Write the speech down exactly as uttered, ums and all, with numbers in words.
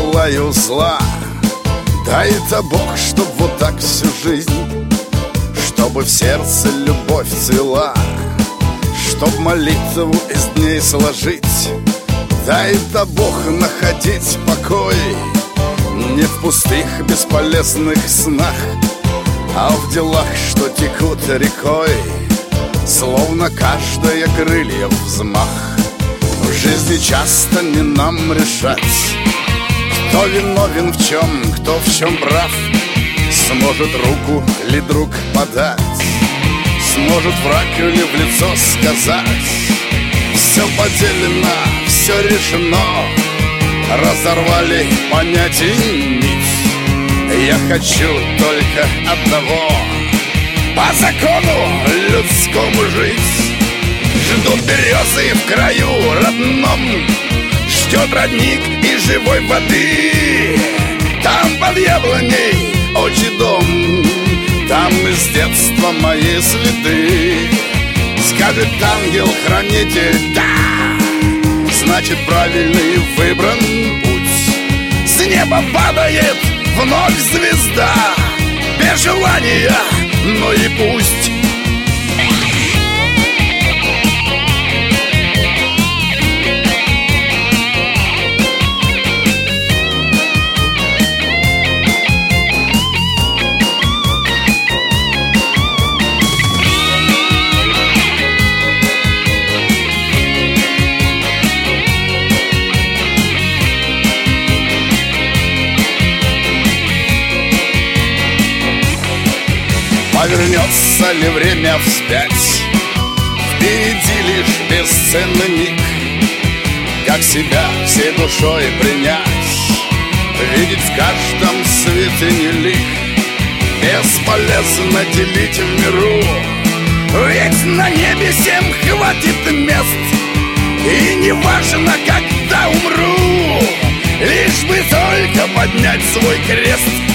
желаю зла. Дай-то Бог, чтоб вот так всю жизнь, чтобы в сердце любовь цвела, чтоб молитву из дней сложить. Дай-то Бог находить покой не в пустых бесполезных снах, а в делах, что текут рекой, словно каждое крылья взмах. В жизни часто не нам решать, кто виновен в чем, кто в чем прав. Сможет руку ли друг подать, сможет враг ли в лицо сказать. Все поделено, все решено, разорвали понятий нить. Я хочу только одного, по закону людскому жить. Ждут березы в краю родном, ждет родник и живой воды. Там под яблоней отчий дом, там из детства мои следы. Скажет ангел-хранитель «да», значит правильный выбран путь. С неба падает вновь звезда, без желания, но и пусть. Повернется ли время вспять, впереди лишь бесценный миг. Как себя всей душой принять, видеть в каждом святыне лик. Бесполезно делить в миру, ведь на небе всем хватит мест. И не важно, когда умру, лишь бы только поднять свой крест.